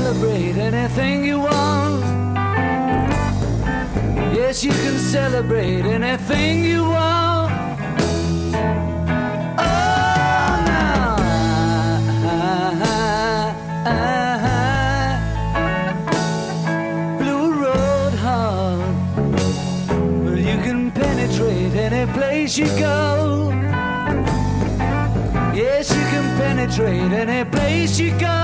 celebrate anything you want. Yes, you can celebrate anything you want. Oh, now Blue Road hard. Well, you can penetrate any place you go. Yes, you can penetrate any place you go.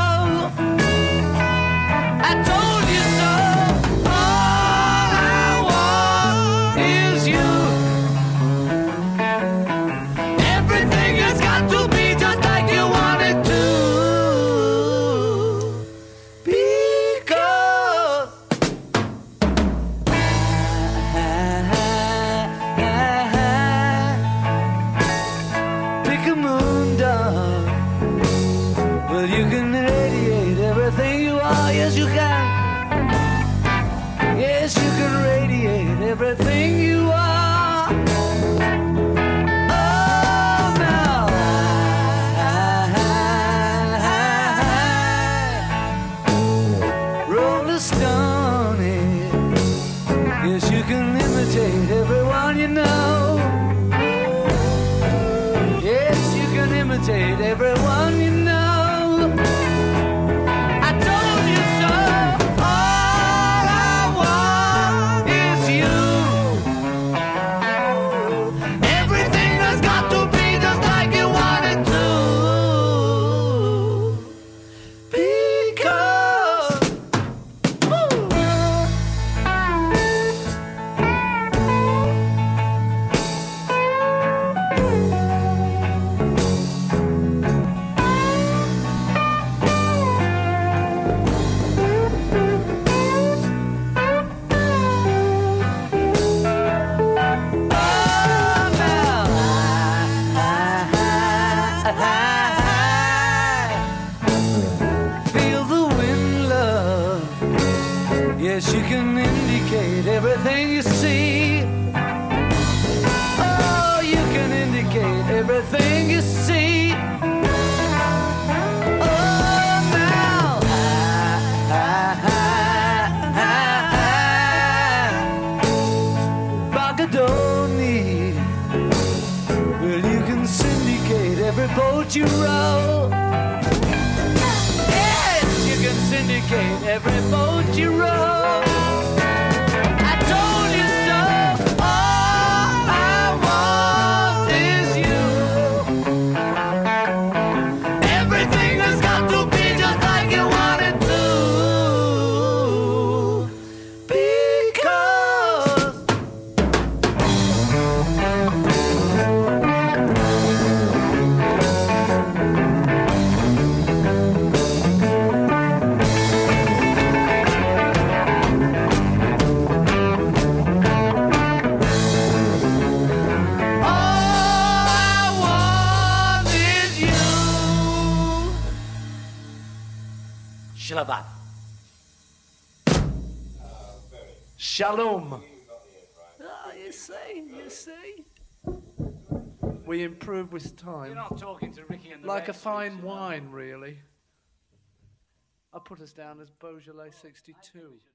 I told you so. All I want is you. Everything has got to be just like you want it to. Because pick a moon dog. Well, you can radiate everything you are. Yes, you can. Yes, you can radiate everything you are. Oh, now Roller Stone. Yes, you can imitate everyone you know. Yes, you can imitate everyone you know. I told you so. All I want is you. Everything has got to be just like you want it to. Because feel the wind, love. Yes, you can indicate everything you see. Oh, you can indicate everything you see. Oh, now Bagadoni. Well, you can syndicate every boat you row. Yes, you can syndicate every boat you row. I told you so. All I want is you. Everything has got to be just like you want it to. Because all I want is you. Shalabah. Shalom. Oh, you see. We improve with time. You're not talking to Ricky and the Like a rest, fine you know. wine, really. I put us down as Beaujolais 62.